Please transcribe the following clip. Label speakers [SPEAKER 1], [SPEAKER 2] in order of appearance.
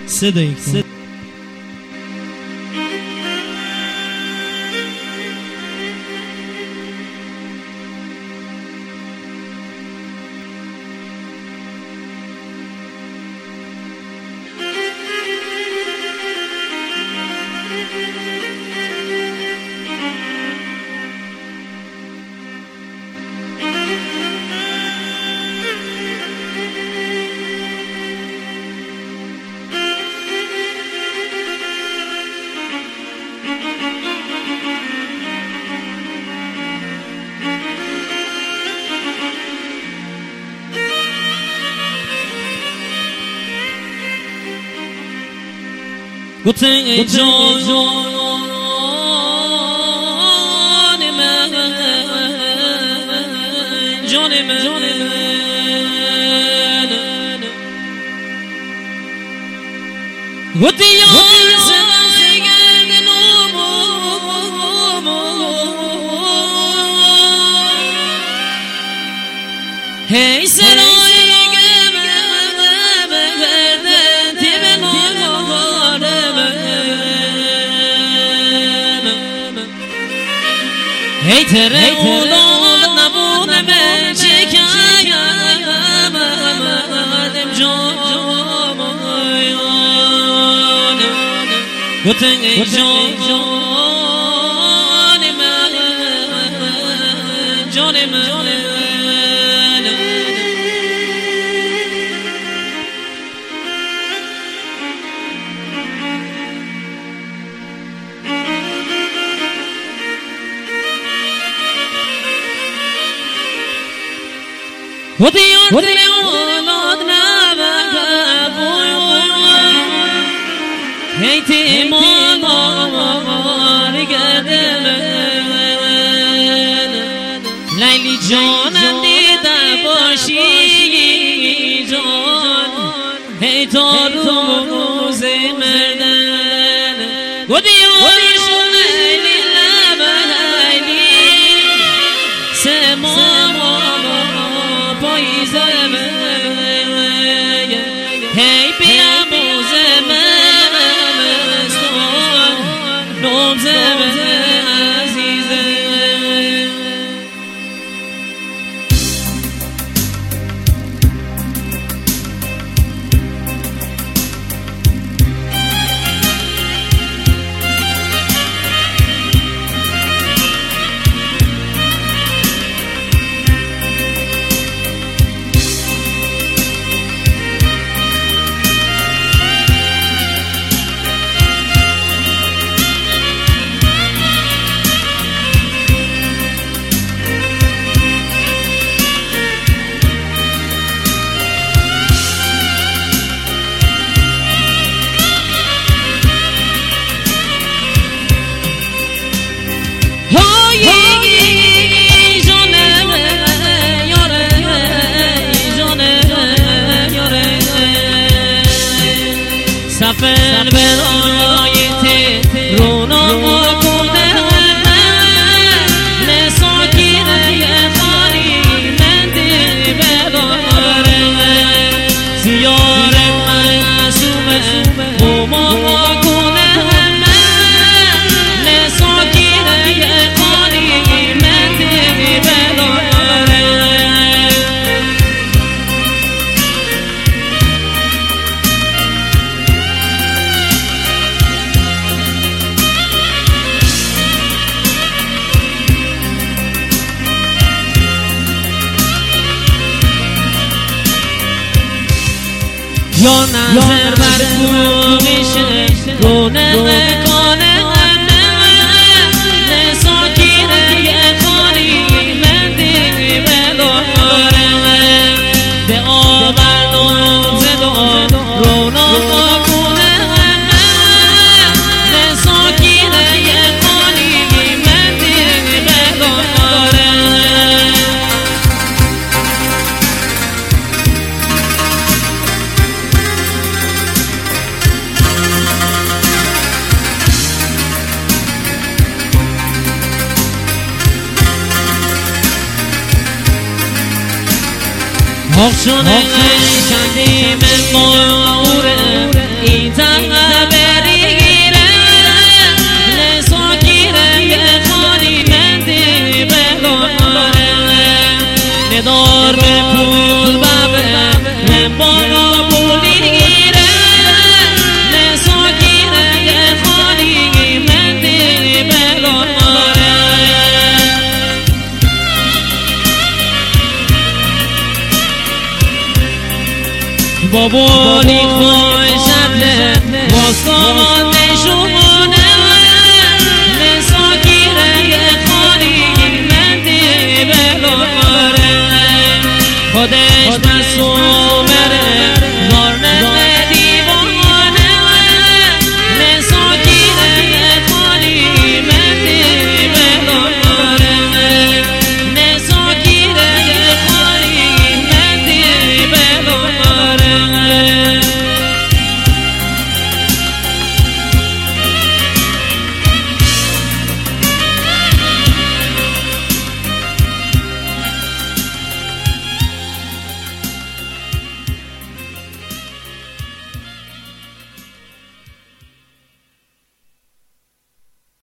[SPEAKER 1] صدایی کن.
[SPEAKER 2] گوته جان من جان من گوته یار سنگرد نومو هی سرای ای تره اولاد نبودم شکایم آدم جان گوتن جان من جان من وديان اولادنا هيتي مال قدم ليلي جان دیده باشی جان هی تا روز مردن وديان لیلی لبهلی سمام هی بیا موزم مستون نوزم عزیزم سفر برای تهران کنه مساکین خالی من دل بداره زیار معصومه بوما کنه مساکین خالی من دل بداره یا نظر بر فروغشه رونق کنه ساکین خالی من دل بداره به آورد و زدا رونق کنه ساکین خالی من دل بداره آخ شده چندی من موره این بابانی خوشت واسه نشون